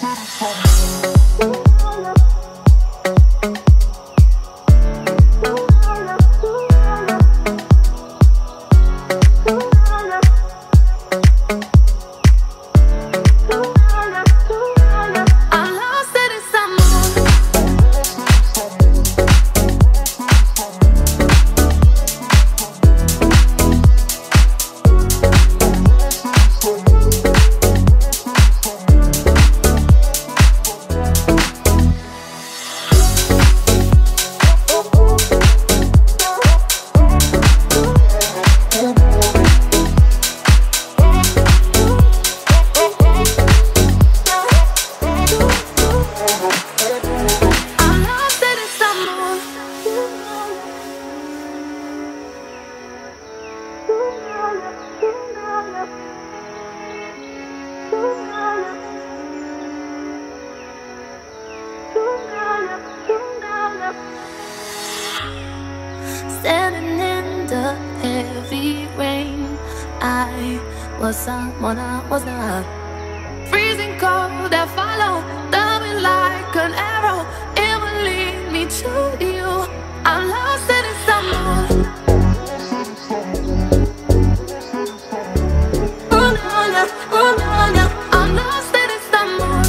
Standing in the heavy rain, I was someone I was not. Freezing cold that followed, coming like an arrow. It will lead me to you. I'm lost in Istanbul. Oh no, no, oh no, no. I'm lost in Istanbul.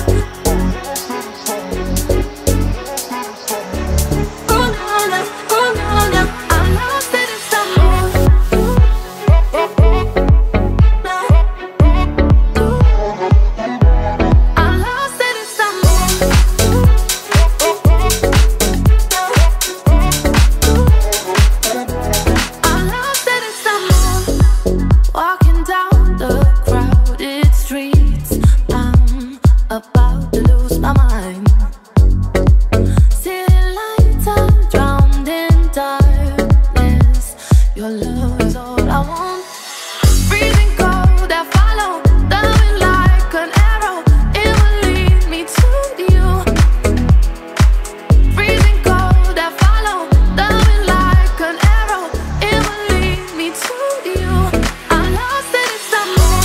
Oh no, no, oh no, no. I'm lost in Istanbul. I'm lost in Istanbul. I'm lost in Istanbul. Walking down the crowded streets, I'm about to lose my mind. City lights are drowned in darkness. Your love is all I want. Freezing cold that follow, coming like an arrow. It will lead me to you. Freezing cold that follow, coming like an arrow. It will lead me to you. I'm lost in Istanbul.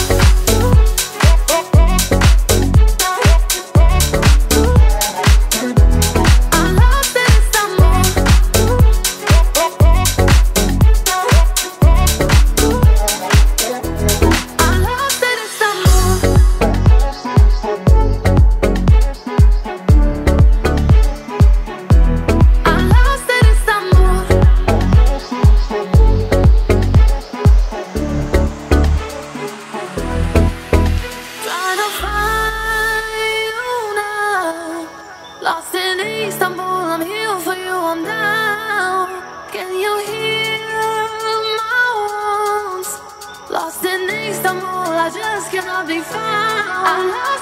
I'm lost in Istanbul. I'm lost in Istanbul. I'm lost in Istanbul. Trying to find you now. Lost in Istanbul, I'm here for you, I'm down. Can you hear my wounds? Lost in Istanbul, I just cannot be found. I'm lost